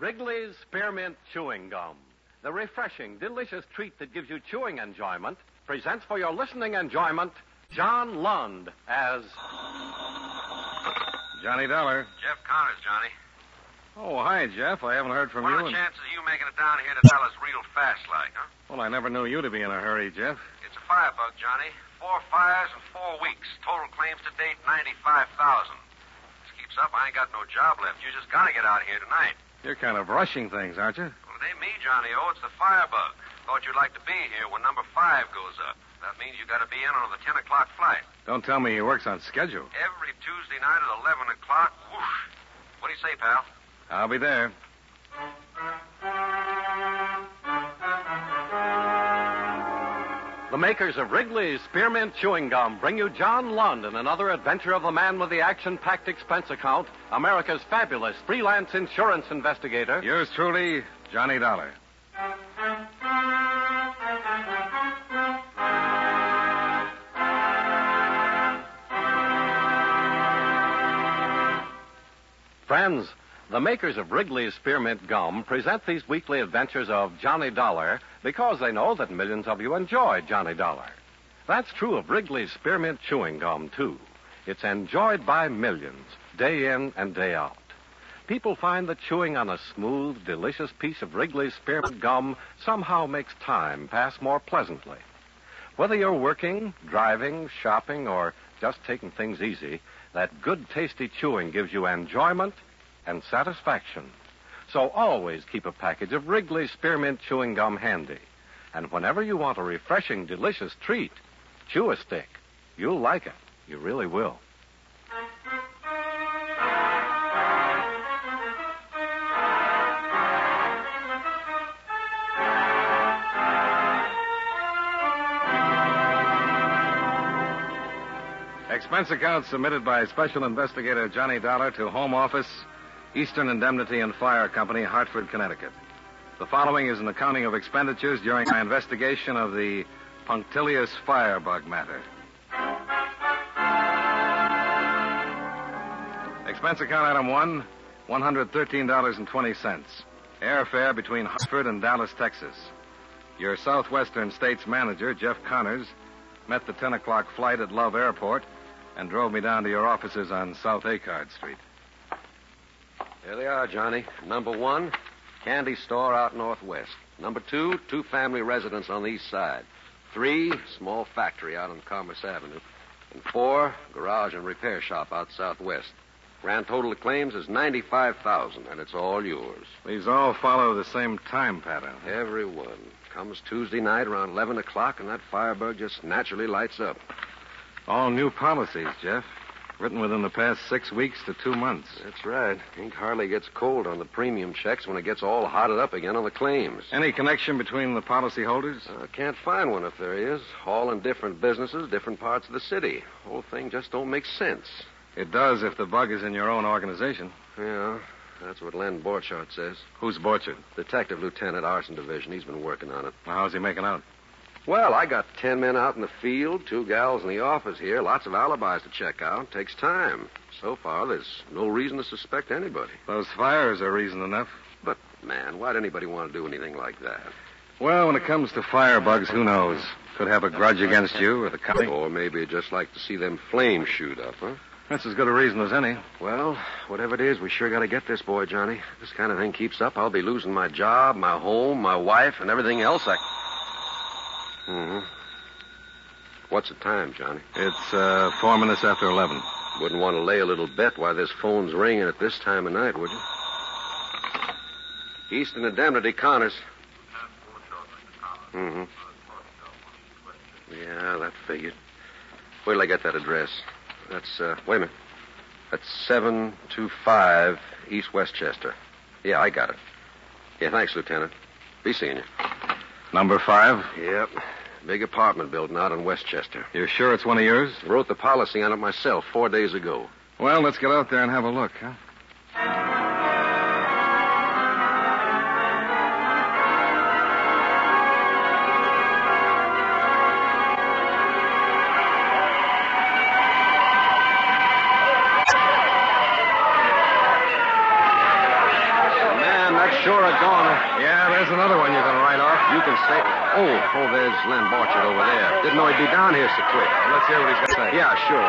Wrigley's Spearmint Chewing Gum, the refreshing, delicious treat that gives you chewing enjoyment, presents for your listening enjoyment John Lund as Johnny Dollar. Jeff Connors, Johnny. Oh, hi, Jeff. I haven't heard from What you. are the chances of you making it down here to Dallas real fast like, huh? Well, I never knew you to be in a hurry, Jeff. It's a firebug, Johnny. 4 fires in 4 weeks. Total claims to date, 95,000. This keeps up, I ain't got no job left. You just gotta get out here tonight. You're kind of rushing things, aren't you? Well, it ain't me, Johnny O. It's the firebug. Thought you'd like to be here when number 5 goes up. That means you gotta be in on the 10 o'clock flight. Don't tell me he works on schedule. Every Tuesday night at 11 o'clock, whoosh. What do you say, pal? I'll be there. the makers of Wrigley's Spearmint Chewing Gum bring you John Lund in another adventure of the man with the action-packed expense account, America's fabulous freelance insurance investigator. Yours truly, Johnny Dollar. Friends, the makers of Wrigley's Spearmint Gum present these weekly adventures of Johnny Dollar because they know that millions of you enjoy Johnny Dollar. That's true of Wrigley's Spearmint Chewing Gum, too. It's enjoyed by millions, day in and day out. People find that chewing on a smooth, delicious piece of Wrigley's Spearmint Gum somehow makes time pass more pleasantly. Whether you're working, driving, shopping, or just taking things easy, that good, tasty chewing gives you enjoyment and satisfaction. So always keep a package of Wrigley's Spearmint Chewing Gum handy. And whenever you want a refreshing, delicious treat, chew a stick. You'll like it. You really will. Expense account submitted by Special Investigator Johnny Dollar to Home Office, Eastern Indemnity and Fire Company, Hartford, Connecticut. The following is an accounting of expenditures during my investigation of the punctilious firebug matter. Expense account item 1, $113.20. Airfare between Hartford and Dallas, Texas. Your Southwestern States manager, Jeff Connors, met the 10 o'clock flight at Love Airport and drove me down to your offices on South Acard Street. There they are, Johnny. Number 1, candy store out northwest. Number 2, 2-family residence on the east side. 3, small factory out on Commerce Avenue. And 4, garage and repair shop out southwest. Grand total of claims is $95,000, and it's all yours. These all follow the same time pattern. Every one. Comes Tuesday night around 11 o'clock, and that firebug just naturally lights up. All new policies, Jeff. Written within the past 6 weeks to 2 months. That's right. Ink hardly gets cold on the premium checks when it gets all hotted up again on the claims. Any connection between the policy holders? Can't find one if there is. All in different businesses, different parts of the city. Whole thing just don't make sense. It does if the bug is in your own organization. Yeah, that's what Len Borchardt says. Who's Borchard? Detective Lieutenant, Arson Division. He's been working on it. Well, how's he making out? Well, I got 10 men out in the field, 2 gals in the office here, lots of alibis to check out. Takes time. So far, there's no reason to suspect anybody. Those fires are reason enough. But, man, why'd anybody want to do anything like that? Well, when it comes to firebugs, who knows? Could have a grudge against you or the company. Or maybe just like to see them flames shoot up, huh? That's as good a reason as any. Well, whatever it is, we sure got to get this boy, Johnny. If this kind of thing keeps up, I'll be losing my job, my home, my wife, and everything else Mm-hmm. What's the time, Johnny? It's 4 minutes after 11. Wouldn't want to lay a little bet why this phone's ringing at this time of night, would you? Eastern Indemnity, Connors. Mm-hmm. Yeah, that figured. Wait till I get that address. That's, wait a minute. That's 725 East Westchester. Yeah, I got it. Yeah, thanks, Lieutenant. Be seeing you. Number 5? Yep. Big apartment building out in Westchester. You're sure it's one of yours? Wrote the policy on it myself 4 days ago. Well, let's get out there and have a look, huh? sure are gone. Yeah, there's another one you can write off. You can say... Oh, there's Len Borchard over there. Didn't know he'd be down here so quick. Well, let's hear what he's got to say. Yeah, sure.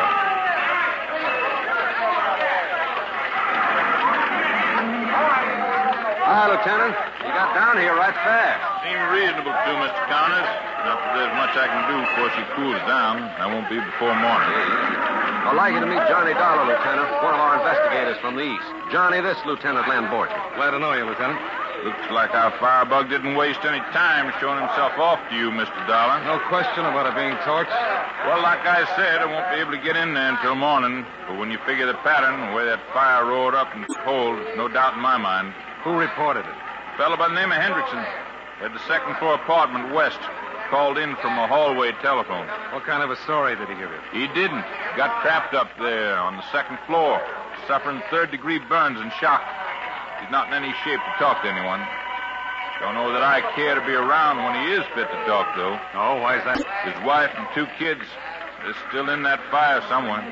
Hi, Lieutenant. You got down here right fast. Seemed reasonable to, Mr. Connors. Not that there's much I can do before she cools down. I won't be before morning. I'd like you to meet Johnny Dollar, Lieutenant, one of our investigators from the East. Johnny, this Lieutenant Len Borchard. Glad to know you, Lieutenant. Looks like our firebug didn't waste any time showing himself off to you, Mr. Dollar. No question about it being torched. Well, like I said, I won't be able to get in there until morning. But when you figure the pattern, where that fire roared up and cold, no doubt in my mind. Who reported it? A fellow by the name of Hendrickson. Had the second floor apartment west. Called in from a hallway telephone. What kind of a story did he give you? He didn't. Got trapped up there on the second floor, suffering third-degree burns and shock. He's not in any shape to talk to anyone. Don't know that I care to be around when he is fit to talk, though. Oh, why is that? His wife and 2 kids, they're still in that fire somewhere.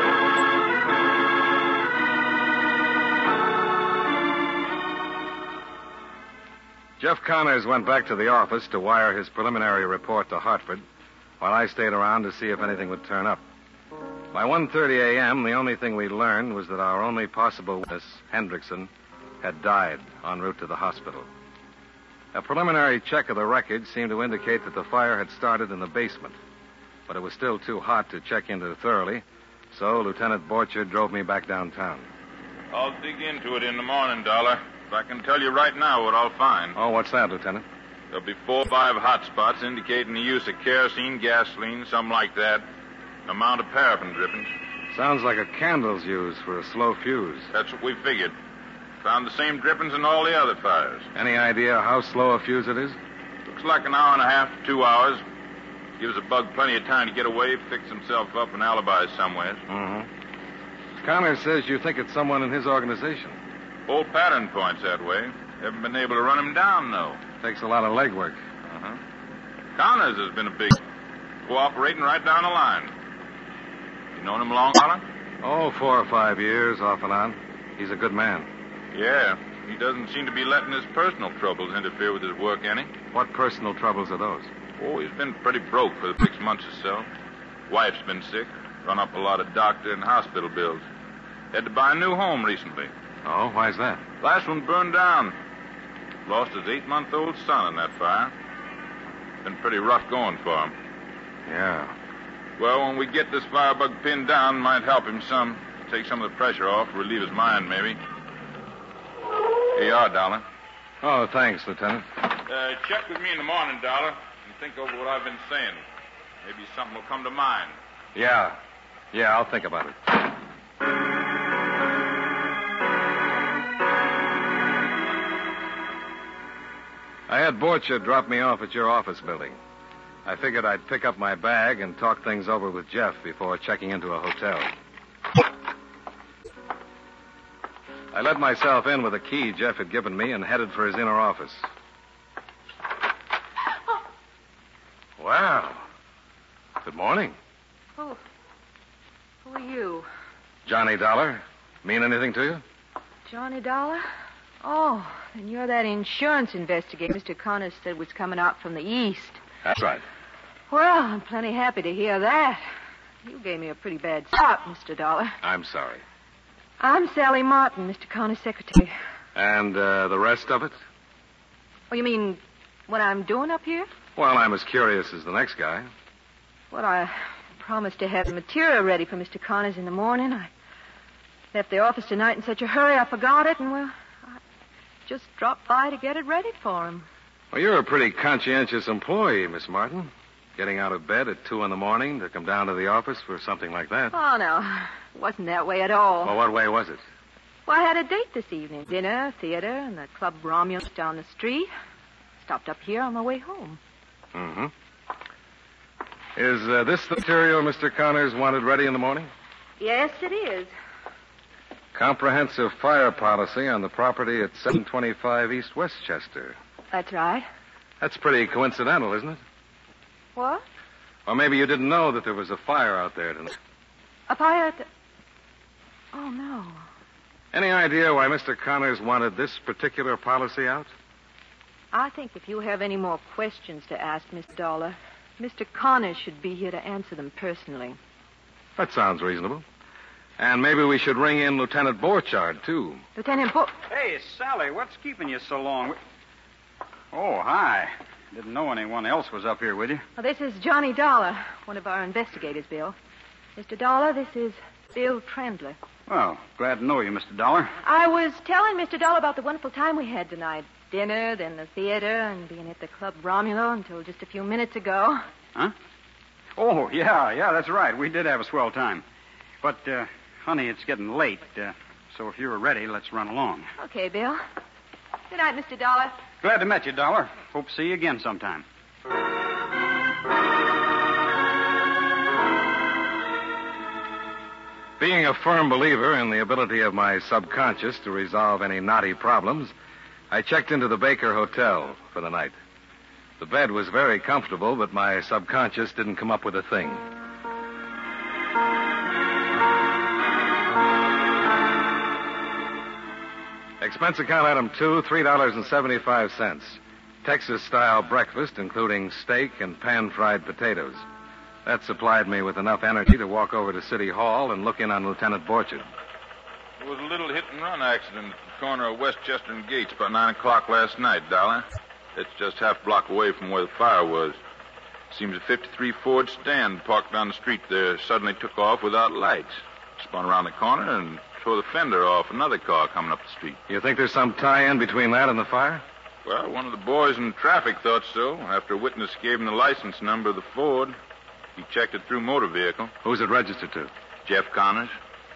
Jeff Connors went back to the office to wire his preliminary report to Hartford, while I stayed around to see if anything would turn up. By 1:30 a.m., the only thing we learned was that our only possible witness, Hendrickson, had died en route to the hospital. A preliminary check of the records seemed to indicate that the fire had started in the basement, but it was still too hot to check into thoroughly, so Lieutenant Borchard drove me back downtown. I'll dig into it in the morning, Dollar. If I can tell you right now what I'll find. Oh, what's that, Lieutenant? There'll be 4 or 5 hot spots indicating the use of kerosene, gasoline, something like that. An amount of paraffin drippings. Sounds like a candle's used for a slow fuse. That's what we figured. Found the same drippings in all the other fires. Any idea how slow a fuse it is? Looks like an hour and a half to 2 hours. Gives a bug plenty of time to get away, fix himself up, and alibis somewhere. Mm-hmm. Connors says you think it's someone in his organization. Whole pattern points that way. Haven't been able to run him down, though. Takes a lot of legwork. Uh-huh. Connors has been a big cooperating right down the line. You known him long, Dollar? Oh, 4 or 5 years, off and on. He's a good man. Yeah. He doesn't seem to be letting his personal troubles interfere with his work any. What personal troubles are those? Oh, he's been pretty broke for the 6 months or so. Wife's been sick. Run up a lot of doctor and hospital bills. Had to buy a new home recently. Oh, why's that? Last one burned down. Lost his 8-month-old son in that fire. Been pretty rough going for him. Yeah. Well, when we get this firebug pinned down, might help him some. Take some of the pressure off, relieve his mind, maybe. Here you are, Dollar. Oh, thanks, Lieutenant. Check with me in the morning, Dollar, and think over what I've been saying. Maybe something will come to mind. Yeah, I'll think about it. I had Borchard drop me off at your office building. I figured I'd pick up my bag and talk things over with Jeff before checking into a hotel. I let myself in with a key Jeff had given me and headed for his inner office. Well, good morning. Who are you? Johnny Dollar. Mean anything to you? Johnny Dollar? Oh, then you're that insurance investigator Mr. Connors said was coming out from the east. That's right. Well, I'm plenty happy to hear that. You gave me a pretty bad start, Mr. Dollar. I'm sorry. I'm Sally Martin, Mr. Connors' secretary. And the rest of it? Oh, you mean what I'm doing up here? Well, I'm as curious as the next guy. Well, I promised to have the material ready for Mr. Connors in the morning. I left the office tonight in such a hurry I forgot it, and, well, I just dropped by to get it ready for him. Well, you're a pretty conscientious employee, Miss Martin. Getting out of bed at 2 in the morning to come down to the office for something like that. Oh, no. It wasn't that way at all. Well, what way was it? Well, I had a date this evening. Dinner, theater, and the Club Romulus down the street. Stopped up here on my way home. Mm-hmm. Is this the material Mr. Connors wanted ready in the morning? Yes, it is. Comprehensive fire policy on the property at 725 East Westchester. That's right. That's pretty coincidental, isn't it? What? Or maybe you didn't know that there was a fire out there tonight. A fire at the... Oh, no. Any idea why Mr. Connors wanted this particular policy out? I think if you have any more questions to ask, Miss Dollar, Mr. Connors should be here to answer them personally. That sounds reasonable. And maybe we should ring in Lieutenant Borchardt, too. Lieutenant Hey, Sally, what's keeping you so long? Oh, hi. Didn't know anyone else was up here with you. Well, this is Johnny Dollar, one of our investigators, Bill. Mr. Dollar, this is Bill Trendler. Well, glad to know you, Mr. Dollar. I was telling Mr. Dollar about the wonderful time we had tonight. Dinner, then the theater, and being at the Club Romulo until just a few minutes ago. Huh? Oh, yeah, that's right. We did have a swell time. But, honey, it's getting late, so if you're ready, let's run along. Okay, Bill. Good night, Mr. Dollar. Glad to meet you, Dollar. Hope to see you again sometime. Being a firm believer in the ability of my subconscious to resolve any knotty problems, I checked into the Baker Hotel for the night. The bed was very comfortable, but my subconscious didn't come up with a thing. Expense account item 2, $3.75. Texas-style breakfast, including steak and pan-fried potatoes. That supplied me with enough energy to walk over to City Hall and look in on Lieutenant Borchardt. There was a little hit-and-run accident at the corner of Westchester and Gates about 9 o'clock last night, Dollar. It's just half a block away from where the fire was. Seems a 53 Ford stand parked down the street there suddenly took off without lights. Spun around the corner and tore the fender off another car coming up the street. You think there's some tie-in between that and the fire? Well, one of the boys in traffic thought so. After a witness gave him the license number of the Ford, he checked it through motor vehicle. Who's it registered to? Jeff Connors.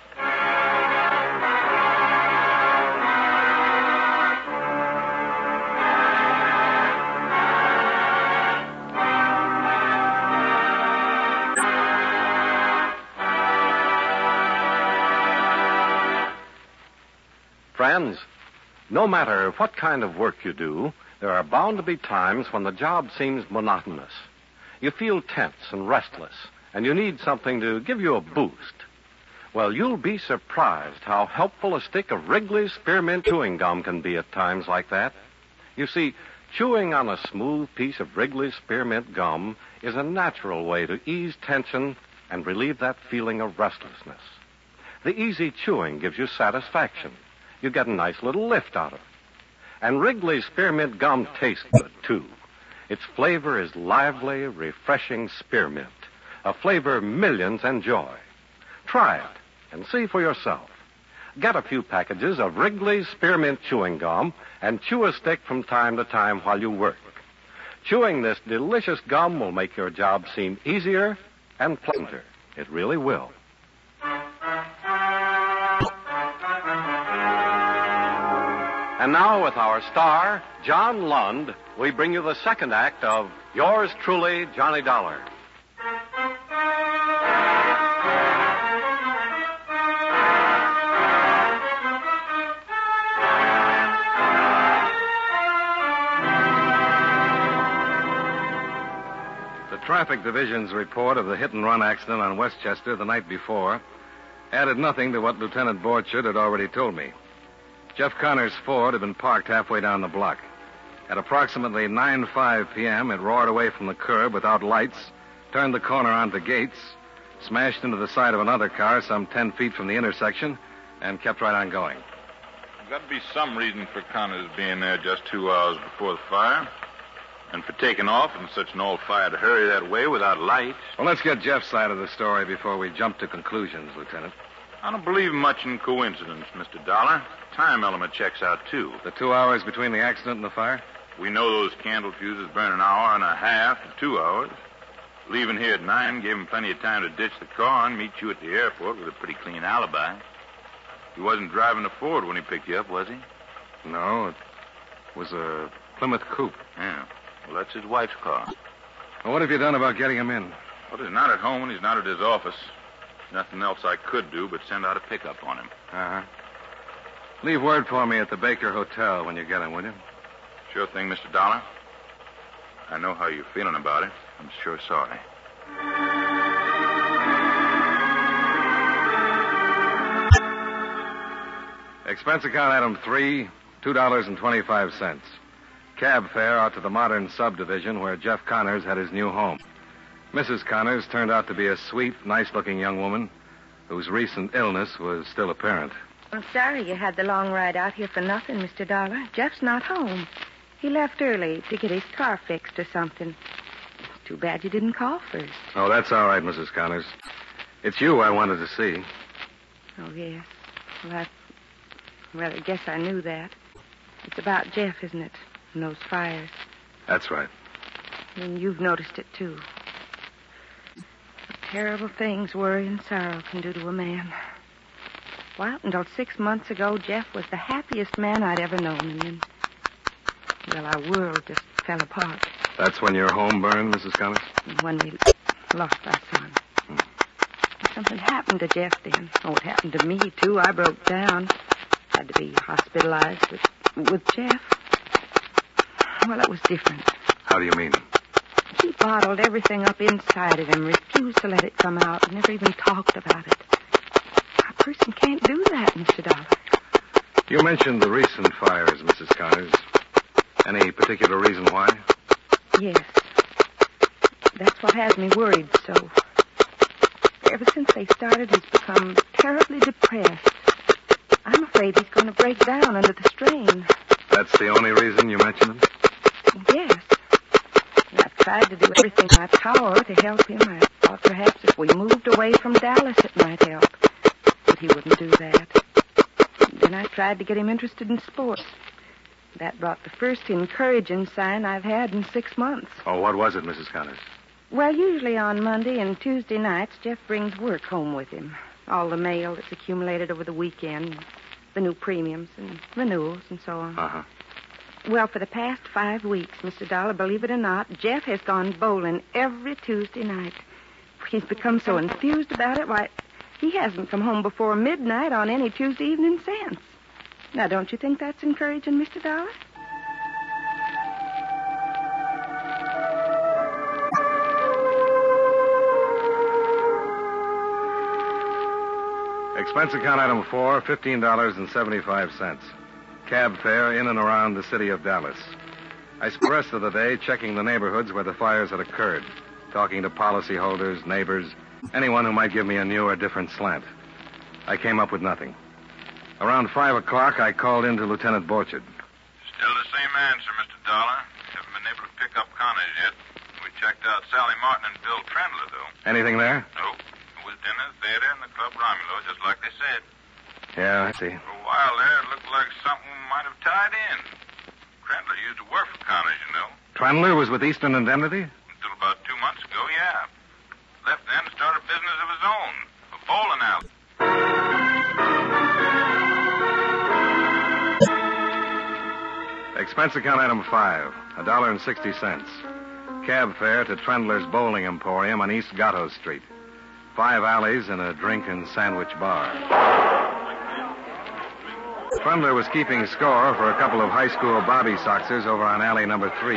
Friends, no matter what kind of work you do, there are bound to be times when the job seems monotonous. You feel tense and restless, and you need something to give you a boost. Well, you'll be surprised how helpful a stick of Wrigley's Spearmint Chewing Gum can be at times like that. You see, chewing on a smooth piece of Wrigley's Spearmint Gum is a natural way to ease tension and relieve that feeling of restlessness. The easy chewing gives you satisfaction. You get a nice little lift out of it. And Wrigley's Spearmint Gum tastes good, too. Its flavor is lively, refreshing spearmint, a flavor millions enjoy. Try it and see for yourself. Get a few packages of Wrigley's Spearmint Chewing Gum and chew a stick from time to time while you work. Chewing this delicious gum will make your job seem easier and pleasanter. It really will. And now, with our star, John Lund, we bring you the second act of Yours Truly, Johnny Dollar. The Traffic Division's report of the hit-and-run accident on Westchester the night before added nothing to what Lieutenant Borchardt had already told me. Jeff Connors' Ford had been parked halfway down the block. At approximately 9:05 p.m., it roared away from the curb without lights, turned the corner onto Gates, smashed into the side of another car some 10 feet from the intersection, and kept right on going. There's got to be some reason for Connors being there just 2 hours before the fire, and for taking off in such an all-fired hurry that way without lights. Well, let's get Jeff's side of the story before we jump to conclusions, Lieutenant. I don't believe much in coincidence, Mr. Dollar. Time element checks out, too. The 2 hours between the accident and the fire? We know those candle fuses burn an hour and a half to 2 hours. Leaving here at 9 gave him plenty of time to ditch the car and meet you at the airport with a pretty clean alibi. He wasn't driving the Ford when he picked you up, was he? No, it was a Plymouth Coupe. Yeah. Well, that's his wife's car. Well, what have you done about getting him in? Well, he's not at home and he's not at his office. Nothing else I could do but send out a pickup on him. Uh-huh. Leave word for me at the Baker Hotel when you get him, will you? Sure thing, Mr. Dollar. I know how you're feeling about it. I'm sure sorry. Expense account item 3, $2.25. Cab fare out to the modern subdivision where Jeff Connors had his new home. Mrs. Connors turned out to be a sweet, nice-looking young woman whose recent illness was still apparent. I'm sorry you had the long ride out here for nothing, Mr. Dollar. Jeff's not home. He left early to get his car fixed or something. Too bad you didn't call first. Oh, that's all right, Mrs. Connors. It's you I wanted to see. Oh, yes. Well, I guess I knew that. It's about Jeff, isn't it? And those fires. That's right. And you've noticed it, too. The terrible things worry and sorrow can do to a man. Well, until 6 months ago, Jeff was the happiest man I'd ever known. And then, well, our world just fell apart. That's when your home burned, Mrs. Connors? When we lost our son. Something happened to Jeff then. Oh, it happened to me, too. I broke down. Had to be hospitalized with Jeff. Well, it was different. How do you mean? He bottled everything up inside of him, refused to let it come out, and never even talked about it. A person can't do that, Mr. Dollar. You mentioned the recent fires, Mrs. Connors. Any particular reason why? Yes. That's what has me worried so. Ever since they started, he's become terribly depressed. I'm afraid he's going to break down under the strain. That's the only reason you mentioned him? Yes. I've tried to do everything in my power to help him. I thought perhaps if we moved away from Dallas, it might help. But he wouldn't do that. Then I tried to get him interested in sports. That brought the first encouraging sign I've had in 6 months. Oh, what was it, Mrs. Connors? Well, usually on Monday and Tuesday nights, Jeff brings work home with him. All the mail that's accumulated over the weekend, the new premiums and renewals and so on. Uh-huh. Well, for the past 5 weeks, Mr. Dollar, believe it or not, Jeff has gone bowling every Tuesday night. He's become so enthused about it, why, he hasn't come home before midnight on any Tuesday evening since. Now, don't you think that's encouraging, Mr. Dollar? Expense account item 4, $15.75. Cab fare in and around the city of Dallas. I spent the rest of the day checking the neighborhoods where the fires had occurred, talking to policyholders, neighbors, anyone who might give me a new or different slant. I came up with nothing. Around 5 o'clock, I called in to Lieutenant Borchard. Still the same answer, Mr. Dollar. Haven't been able to pick up Connors yet. We checked out Sally Martin and Bill Trendler, though. Anything there? Nope. It was dinner, theater, and the Club Romulo, just like they said. Yeah, I see. For a while there, it looked like something might have tied in. Trendler used to work for Connors, you know. Trendler was with Eastern Indemnity? Until about 2 months ago, yeah. Left then and started a business of his own, a bowling alley. Expense account item 5, $1.60. Cab fare to Trendler's Bowling Emporium on East Gatto Street. 5 alleys and a drink and sandwich bar. Trendler was keeping score for a couple of high school Bobby Soxers over on alley number 3.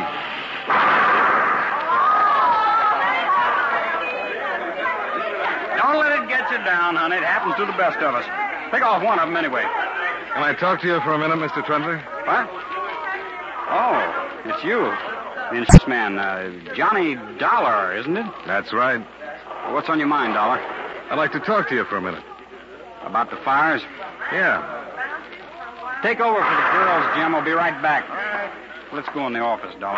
Don't let it get you down, honey. It happens to the best of us. Pick off one of them anyway. Can I talk to you for a minute, Mr. Trendler? What? Oh, it's you. The insurance man, Johnny Dollar, isn't it? That's right. What's on your mind, Dollar? I'd like to talk to you for a minute. About the fires? Yeah. Take over for the girls, Jim. I'll be right back. Let's go in the office, Dollar.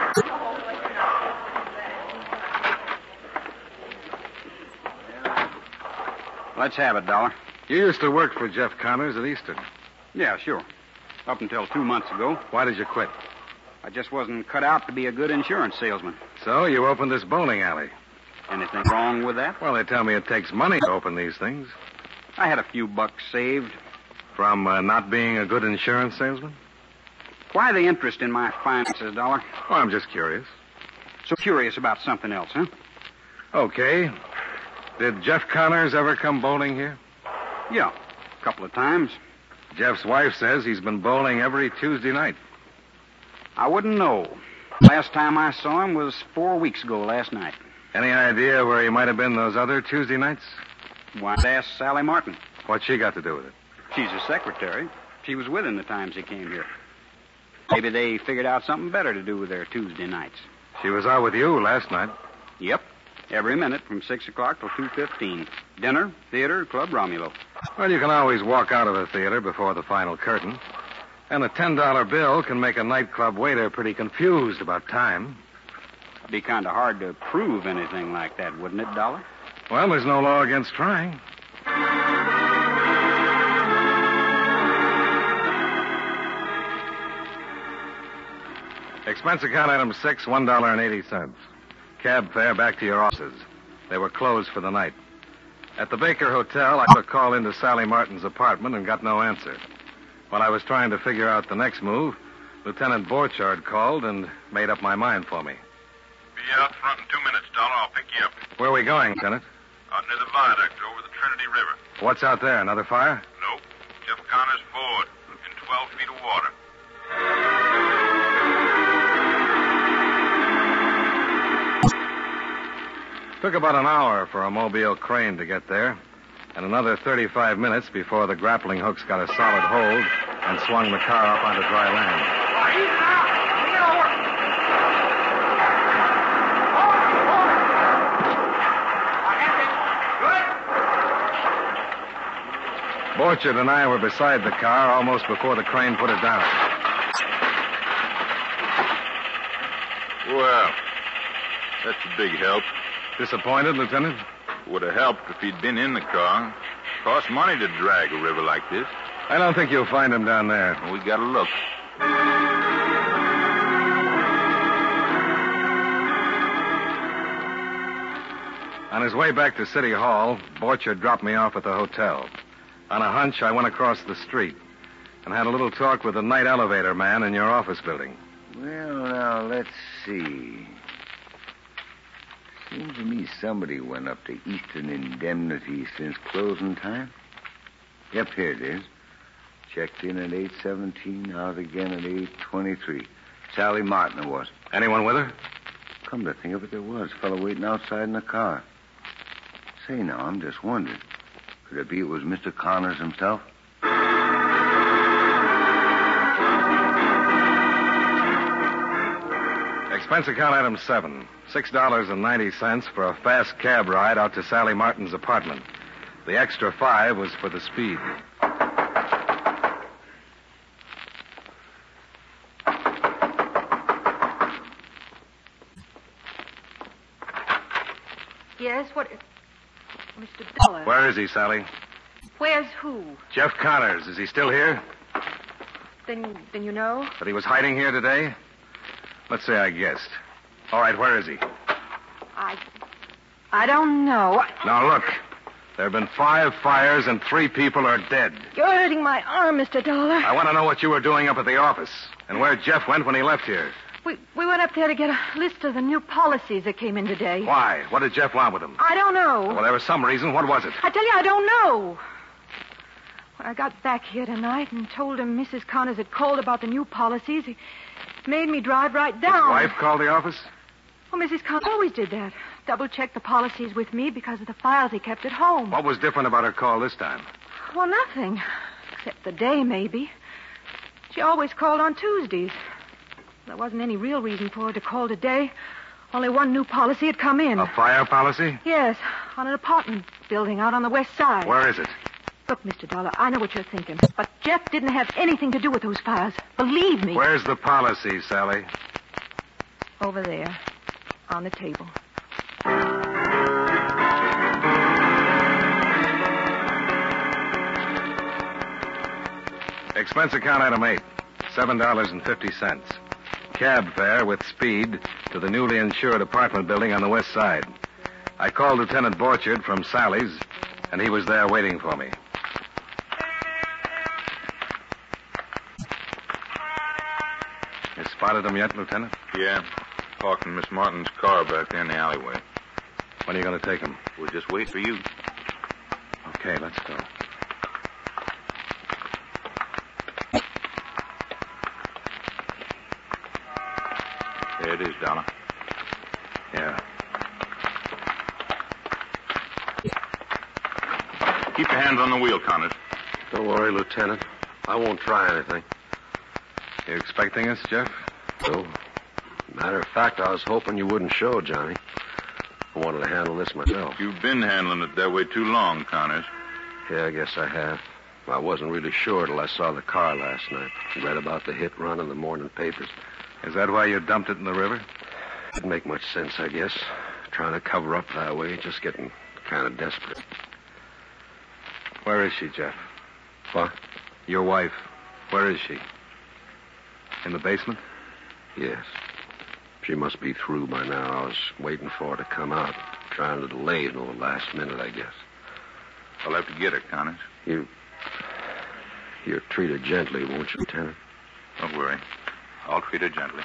Let's have it, Dollar. You used to work for Jeff Connors at Eastern. Yeah, sure. Up until 2 months ago. Why did you quit? I just wasn't cut out to be a good insurance salesman. So you opened this bowling alley. Anything wrong with that? Well, they tell me it takes money to open these things. I had a few bucks saved. From not being a good insurance salesman? Why the interest in my finances, Dollar? Well, I'm just curious. So curious about something else, huh? Okay. Did Jeff Connors ever come bowling here? Yeah, a couple of times. Jeff's wife says he's been bowling every Tuesday night. I wouldn't know. Last time I saw him was 4 weeks ago last night. Any idea where he might have been those other Tuesday nights? Why, ask Sally Martin. What's she got to do with it? She's a secretary. She was with him the times he came here. Maybe they figured out something better to do with their Tuesday nights. She was out with you last night. Yep. Every minute from 6 o'clock till 2:15. Dinner, theater, Club Romulo. Well, you can always walk out of the theater before the final curtain. And a $10 bill can make a nightclub waiter pretty confused about time. It'd be kind of hard to prove anything like that, wouldn't it, Dollar? Well, there's no law against trying. Expense account item 6, $1.80. Cab fare back to your offices. They were closed for the night. At the Baker Hotel, I put a call into Sally Martin's apartment and got no answer. While I was trying to figure out the next move, Lieutenant Borchardt called and made up my mind for me. Be out front in 2 minutes, Dollar. I'll pick you up. Where are we going, Lieutenant? Out near the viaduct over the Trinity River. What's out there? Another fire? Nope. Jeff Connor's Ford in 12 feet of water. Took about an hour for a mobile crane to get there, and another 35 minutes before the grappling hooks got a solid hold and swung the car up onto dry land. Borchardt and I were beside the car almost before the crane put it down. Well, that's a big help. Disappointed, Lieutenant? Would have helped if he'd been in the car. Costs money to drag a river like this. I don't think you'll find him down there. We gotta look. On his way back to City Hall, Borchardt dropped me off at the hotel. On a hunch, I went across the street and had a little talk with the night elevator man in your office building. Well, now, let's see. Seems to me somebody went up to Eastern Indemnity since closing time. Yep, here it is. Checked in at 8:17, out again at 8:23. Sally Martin it was. Anyone with her? Come to think of it, there was. A fellow waiting outside in the car. Say, now, I'm just wondering. Could it be it was Mr. Connors himself? Expense account item 7, $6.90 for a fast cab ride out to Sally Martin's apartment. The extra $5 was for the speed. Yes, what... Mr. Dollar. Where is he, Sally? Where's who? Jeff Connors. Is he still here? Then you know? That he was hiding here today? Let's say I guessed. All right, where is he? I don't know. Now, look. There have been 5 fires and 3 people are dead. You're hurting my arm, Mr. Dollar. I want to know what you were doing up at the office and where Jeff went when he left here. We went up there to get a list of the new policies that came in today. Why? What did Jeff want with them? I don't know. Well, there was some reason. What was it? I tell you, I don't know. When I got back here tonight and told him Mrs. Connors had called about the new policies, he made me drive right down. His wife called the office? Well, Mrs. Connors always did that. Double-checked the policies with me because of the files he kept at home. What was different about her call this time? Well, nothing. Except the day, maybe. She always called on Tuesdays. There wasn't any real reason for her to call today. Only one new policy had come in. A fire policy? Yes, on an apartment building out on the west side. Where is it? Look, Mr. Dollar, I know what you're thinking, but Jeff didn't have anything to do with those fires. Believe me. Where's the policy, Sally? Over there, on the table. Expense account item 8, $7.50. Cab fare with speed to the newly insured apartment building on the west side. I called Lieutenant Borchardt from Sally's, and he was there waiting for me. You spotted him yet, Lieutenant? Yeah. Parked in Miss Martin's car back there in the alleyway. When are you going to take him? We'll just wait for you. Okay, let's go. There it is, Dollar. Yeah. Keep your hands on the wheel, Connors. Don't worry, Lieutenant. I won't try anything. You expecting us, Jeff? No. Matter of fact, I was hoping you wouldn't show, Johnny. I wanted to handle this myself. You've been handling it that way too long, Connors. Yeah, I guess I have. I wasn't really sure till I saw the car last night. Read about the hit run in the morning papers. Is that why you dumped it in the river? Didn't make much sense, I guess. Trying to cover up that way, just getting kind of desperate. Where is she, Jeff? What? Your wife. Where is she? In the basement? Yes. She must be through by now. I was waiting for her to come out. Trying to delay it until the last minute, I guess. I'll have to get her, Connors. You'll treat her gently, won't you, Lieutenant? Don't worry. I'll treat her gently.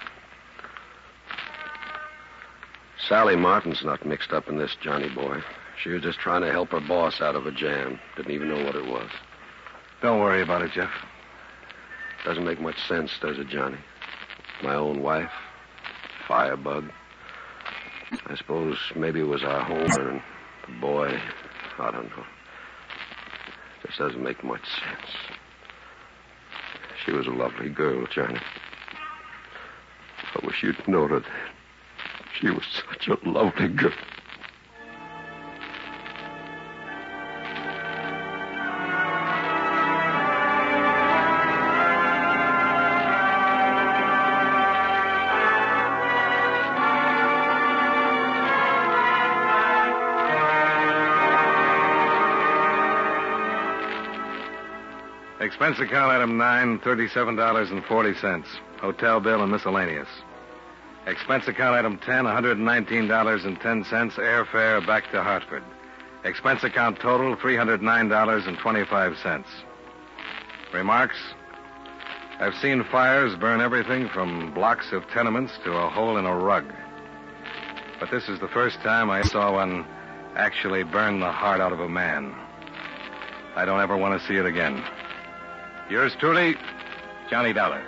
Sally Martin's not mixed up in this, Johnny boy. She was just trying to help her boss out of a jam. Didn't even know what it was. Don't worry about it, Jeff. Doesn't make much sense, does it, Johnny? My own wife. Firebug. I suppose maybe it was our home and the boy. I don't know. Just doesn't make much sense. She was a lovely girl, Johnny. I wish you'd known her. She was such a lovely girl. Expense account item 9, $37.40. Hotel bill and miscellaneous. Expense account item 10, $119.10. Airfare back to Hartford. Expense account total, $309.25. Remarks? I've seen fires burn everything from blocks of tenements to a hole in a rug. But this is the first time I saw one actually burn the heart out of a man. I don't ever want to see it again. Yours truly, Johnny Dollar.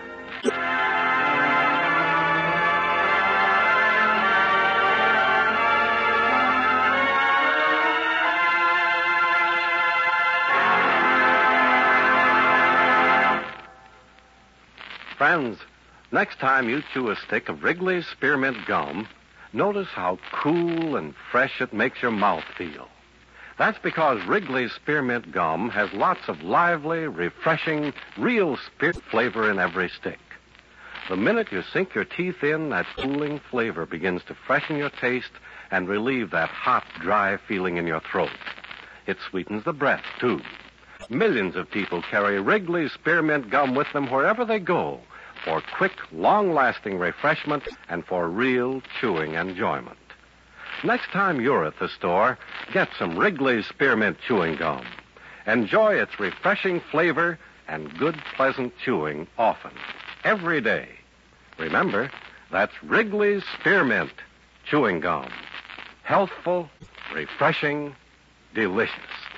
Friends, next time you chew a stick of Wrigley's Spearmint Gum, notice how cool and fresh it makes your mouth feel. That's because Wrigley's Spearmint Gum has lots of lively, refreshing, real spirit flavor in every stick. The minute you sink your teeth in, that cooling flavor begins to freshen your taste and relieve that hot, dry feeling in your throat. It sweetens the breath, too. Millions of people carry Wrigley's Spearmint Gum with them wherever they go for quick, long-lasting refreshment and for real chewing enjoyment. Next time you're at the store, get some Wrigley's Spearmint Chewing Gum. Enjoy its refreshing flavor and good, pleasant chewing often, every day. Remember, that's Wrigley's Spearmint Chewing Gum. Healthful, refreshing, delicious.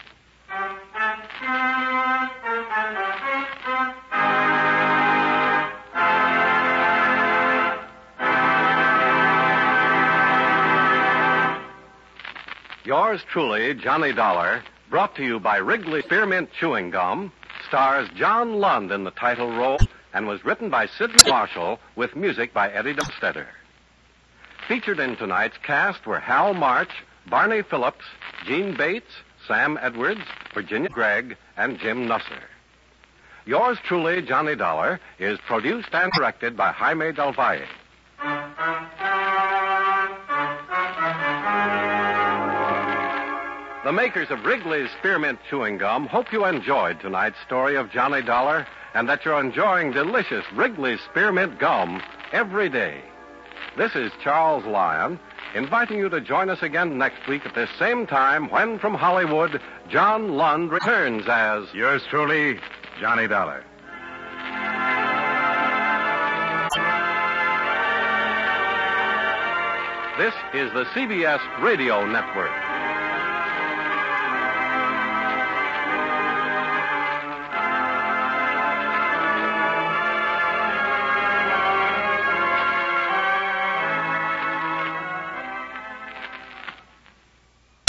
Yours truly, Johnny Dollar, brought to you by Wrigley Spearmint Chewing Gum, stars John Lund in the title role and was written by Sidney Marshall with music by Eddie Dunstedter. Featured in tonight's cast were Hal March, Barney Phillips, Gene Bates, Sam Edwards, Virginia Gregg, and Jim Nusser. Yours truly, Johnny Dollar, is produced and directed by Jaime Del Valle. The makers of Wrigley's Spearmint Chewing Gum hope you enjoyed tonight's story of Johnny Dollar and that you're enjoying delicious Wrigley's Spearmint Gum every day. This is Charles Lyon, inviting you to join us again next week at this same time when, from Hollywood, John Lund returns as... Yours truly, Johnny Dollar. This is the CBS Radio Network.